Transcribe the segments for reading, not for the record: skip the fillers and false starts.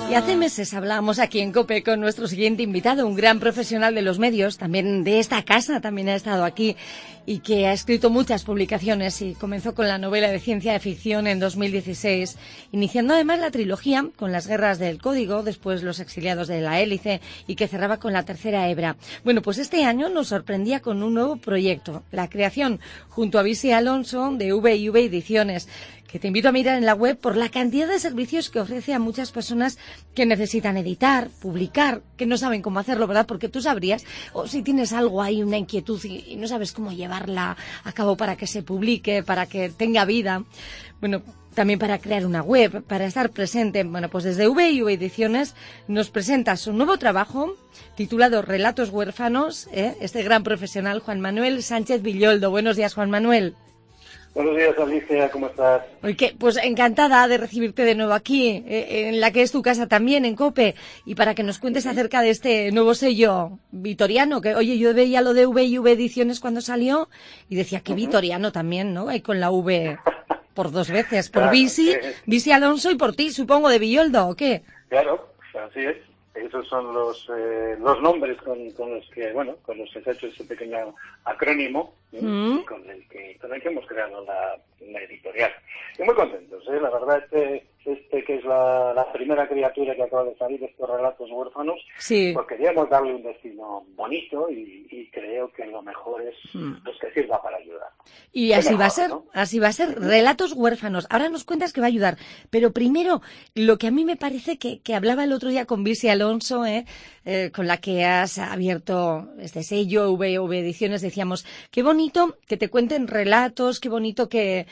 Y hace meses hablábamos aquí en COPE con nuestro siguiente invitado, un gran profesional de los medios, también de esta casa, también ha estado aquí y que ha escrito muchas publicaciones y comenzó con la novela de ciencia ficción en 2016, iniciando además la trilogía con Las guerras del código, después Los exiliados de la hélice y que cerraba con La tercera hebra. Bueno, pues este año nos sorprendía con un nuevo proyecto, la creación junto a Bisi Alonso de V&V Ediciones, que te invito a mirar en la web por la cantidad de servicios que ofrece a muchas personas que necesitan editar, publicar, que no saben cómo hacerlo, ¿verdad? Porque tú sabrías, o si tienes algo ahí, una inquietud y no sabes cómo llevarla a cabo para que se publique, para que tenga vida, bueno, también para crear una web, para estar presente. Bueno, pues desde V&V Ediciones nos presenta su nuevo trabajo titulado Relatos huérfanos, este gran profesional Juan Manuel Sánchez Villoldo. Buenos días, Juan Manuel. Buenos días, Alicia, ¿cómo estás? Oye, pues encantada de recibirte de nuevo aquí, en la que es tu casa también, en COPE, y para que nos cuentes acerca de este nuevo sello vitoriano, que, oye, yo veía lo de V&V Ediciones cuando salió, y decía que vitoriano también, ¿no? Ahí con la V por dos veces, por claro, Bisi Alonso y por ti, supongo, de Villoldo, ¿o qué? Claro, así es. Esos son los nombres con los que, bueno, con los que se ha hecho ese pequeño acrónimo, con el que hemos creado la editorial. Y muy contentos, la verdad, que es la primera criatura que acaba de salir de estos relatos huérfanos, sí, pues queríamos darle un destino bonito y creo que lo mejor es pues, que sirva para ayudar. Y así mejor, va a ser, ¿no? así va a ser, relatos huérfanos. Ahora nos cuentas que va a ayudar, pero primero, lo que a mí me parece que hablaba el otro día con Bisi Alonso, con la que has abierto este sello, V&V Ediciones, decíamos, qué bonito que te cuenten relatos, qué bonito que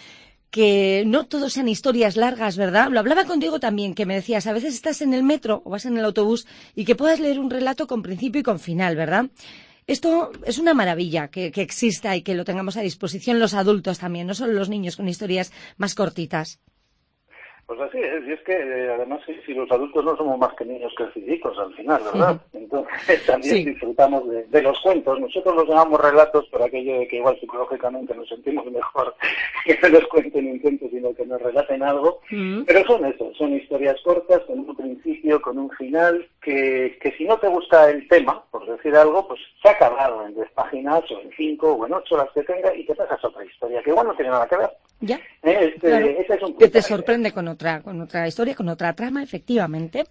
no todos sean historias largas, ¿verdad? Lo hablaba contigo también, que me decías, a veces estás en el metro o vas en el autobús y que puedas leer un relato con principio y con final, ¿verdad? Esto es una maravilla que exista y que lo tengamos a disposición los adultos también, no solo los niños con historias más cortitas. Pues así es, y es que además si los adultos no somos más que niños creciditos al final, ¿verdad? Entonces también disfrutamos de los cuentos. Nosotros los llamamos relatos por aquello de que igual psicológicamente nos sentimos mejor que no nos cuenten un cuento, sino que nos relaten algo. Pero son eso, son historias cortas, con un principio, con un final, que si no te gusta el tema, por decir algo, pues se ha acabado en 10 páginas o en 5 o en 8 las que tenga y te pasas a otra historia, que igual no tiene nada que ver. Ya. Claro. Ese es un que te sorprende con otra historia, con otra trama, efectivamente.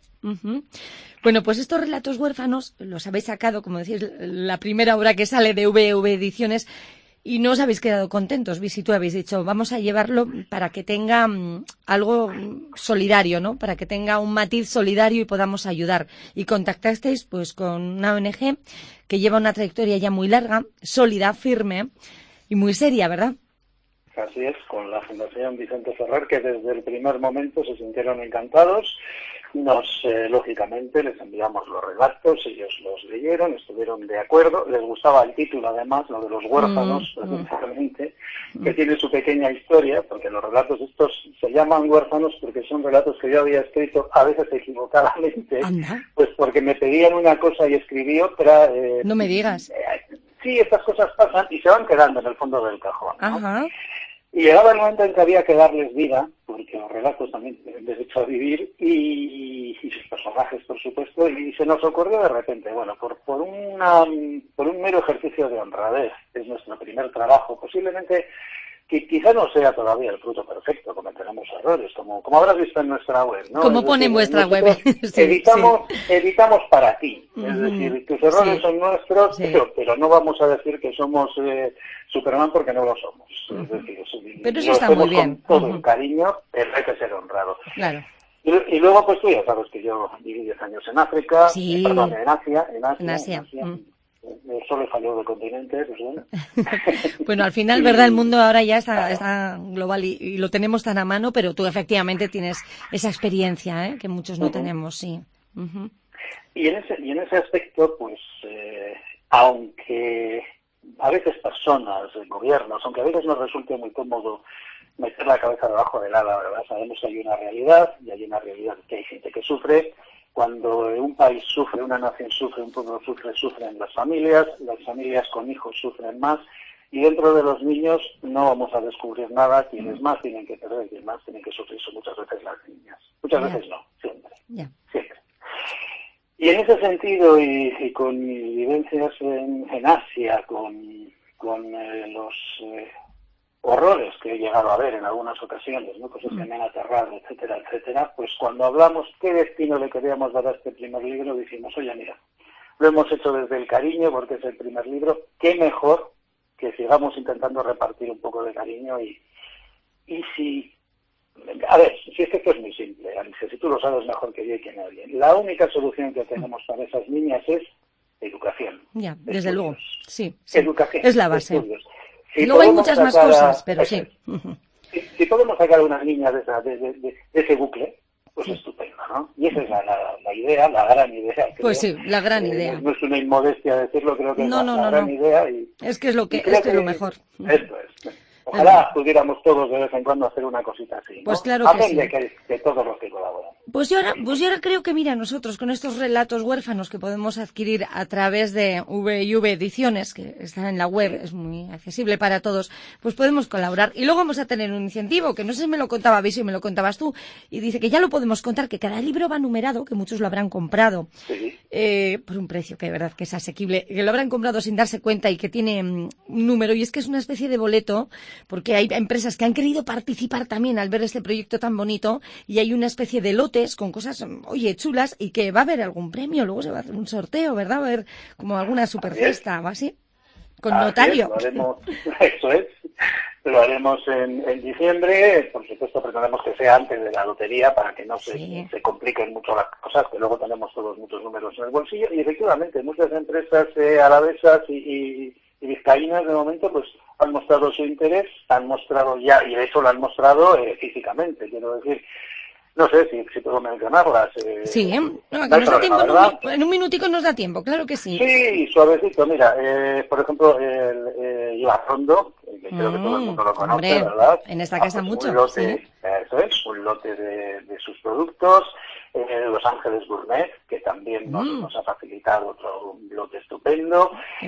Bueno, pues estos relatos huérfanos los habéis sacado, como decís, la primera obra que sale de V&V Ediciones y no os habéis quedado contentos, Bisi, tú habéis dicho, vamos a llevarlo para que tenga algo solidario, ¿no? Para que tenga un matiz solidario y podamos ayudar. Y contactasteis pues con una ONG que lleva una trayectoria ya muy larga, sólida, firme y muy seria, ¿verdad? Así es, con la Fundación Vicente Ferrer, que desde el primer momento se sintieron encantados. Lógicamente, les enviamos los relatos, ellos los leyeron, estuvieron de acuerdo. Les gustaba el título, además, lo de los huérfanos, precisamente, que tiene su pequeña historia, porque los relatos estos se llaman huérfanos porque son relatos que yo había escrito, a veces equivocadamente, pues porque me pedían una cosa y escribí otra. No me digas. Sí, estas cosas pasan y se van quedando en el fondo del cajón, ¿no? Ajá. Y llegaba el momento en que había que darles vida, porque los relatos también tienen derecho a vivir, y sus personajes, por supuesto, y se nos ocurrió de repente, bueno, por un mero ejercicio de honradez, es nuestro primer trabajo, posiblemente que quizá no sea todavía el fruto perfecto, cometeremos errores, como habrás visto en nuestra web, ¿no? Como pone en vuestra web. Editamos para ti, es decir, tus errores son nuestros, pero no vamos a decir que somos Superman porque no lo somos. Es decir, pero eso está muy bien. Con todo el cariño, pero hay que ser honrado. Claro. Y luego, pues tú ya sabes que yo viví 10 años en África, perdón, en Asia. Solo he fallado de continente, pues bueno. Bueno, al final, ¿verdad? El mundo ahora ya está global y lo tenemos tan a mano, pero tú efectivamente tienes esa experiencia, que muchos no tenemos, sí. Y en ese aspecto, pues, aunque a veces personas, gobiernos, aunque a veces nos resulte muy cómodo meter la cabeza debajo del ala, ¿verdad? Sabemos que hay una realidad, y hay una realidad que hay gente que sufre. Cuando un país sufre, una nación sufre, un pueblo sufre, sufren las familias con hijos sufren más, y dentro de los niños no vamos a descubrir nada. Quienes más tienen que perder, quienes más tienen que sufrir son muchas veces las niñas. Muchas veces no, siempre. Siempre. Y en ese sentido, y con mis vivencias en Asia, con los horrores que he llegado a ver en algunas ocasiones, ¿no? Cosas que me han aterrado, etcétera, etcétera, pues cuando hablamos qué destino le queríamos dar a este primer libro, dijimos, oye, mira, lo hemos hecho desde el cariño porque es el primer libro, qué mejor que sigamos intentando repartir un poco de cariño y si... A ver, si es que esto es muy simple, Alicia, si tú lo sabes mejor que yo y que nadie. La única solución que tenemos para esas niñas es educación. Ya, desde luego, sí. Educación. Es la base. Estudios. Y luego hay muchas más cosas, pero sí. Si podemos sacar a una niña de ese bucle, pues estupendo, ¿no? Y esa es la idea, la gran idea. Creo. Pues sí, la gran idea. No es una inmodestia decirlo, creo que es la gran idea. Es que es lo mejor. Esto es. Ojalá pudiéramos todos de vez en cuando hacer una cosita así, ¿no? Pues claro que sí. De todos los que colaboran. Pues yo ahora creo que, mira, nosotros con estos relatos huérfanos que podemos adquirir a través de V&V Ediciones, que están en la web, es muy accesible para todos, pues podemos colaborar. Y luego vamos a tener un incentivo, que no sé si me lo contaba Viso y me lo contabas tú, y dice que ya lo podemos contar, que cada libro va numerado, que muchos lo habrán comprado, por un precio que de verdad que es asequible, que lo habrán comprado sin darse cuenta y que tiene un número, y es que es una especie de boleto, porque hay empresas que han querido participar también al ver este proyecto tan bonito, y hay una especie de lotes con cosas, oye, chulas, y que va a haber algún premio, luego se va a hacer un sorteo, ¿verdad? Va a haber como alguna superfiesta o así, con notario. Lo haremos, eso es, lo haremos en diciembre, por supuesto pretendemos que sea antes de la lotería para que no se compliquen mucho las cosas, que luego tenemos todos muchos números en el bolsillo, y efectivamente muchas empresas alavesas y vizcaínas de momento pues han mostrado su interés, han mostrado ya, y de hecho lo han mostrado físicamente, quiero decir, no sé si puedo mencionarlas. Sí, no, que nos da tiempo, en un minutico nos da tiempo, claro que sí. Sí, suavecito, mira, por ejemplo, el Iván Rondo, que creo que todo el mundo lo conoce, hombre, ¿verdad? En esta casa mucho. Un lote, sí. Eso es, un lote de sus productos. Los Ángeles Gourmet, que también nos ha facilitado otro lote estupendo.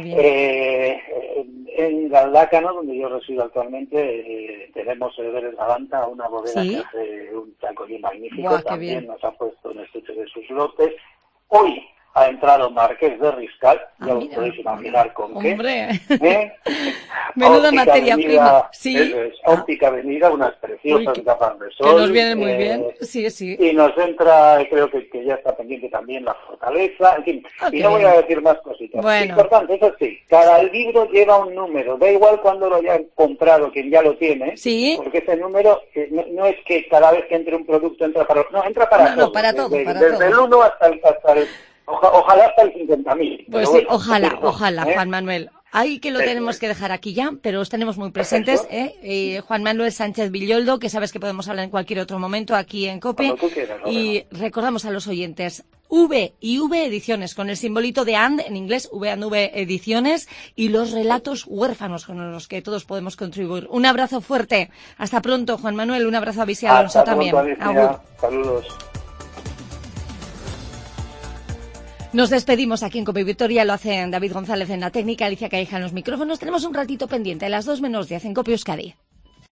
En Galdácano, donde yo resido actualmente, tenemos Everest Galanta, una bodega que hace un chacolí magnífico. Buah, también nos ha puesto en estuche de sus lotes. Hoy ha entrado Marqués de Riscal, ya os podéis imaginar con ¡Hombre! qué. Menuda materia prima. Sí. Es Óptica Avenida, unas preciosas gafas de sol. Que nos vienen muy bien, sí. Y nos entra, creo que ya está pendiente también la Fortaleza, en fin. Y no voy a decir más cositas. Bueno. Importante, eso sí, cada libro lleva un número, da igual cuando lo hayan comprado, quien ya lo tiene, porque ese número no es que cada vez que entre un producto entra para... No, entra para todo. No, para todo, desde el 1 hasta el ojalá hasta el 50.000. Pues sí, ojalá, Juan Manuel. Ahí que lo tenemos que dejar aquí ya, pero os tenemos muy presentes, Juan Manuel Sánchez Villoldo, que sabes que podemos hablar en cualquier otro momento aquí en COPE. Y recordamos a los oyentes, V&V Ediciones, con el simbolito de AND en inglés, V&V Ediciones, y los relatos huérfanos con los que todos podemos contribuir. Un abrazo fuerte. Hasta pronto, Juan Manuel. Un abrazo a Visi Alonso también. Saludos. Nos despedimos aquí en COPE Victoria, lo hacen David González en la técnica, Alicia Calleja en los micrófonos. Tenemos un ratito pendiente, a las 2:10 en COPE Euskadi.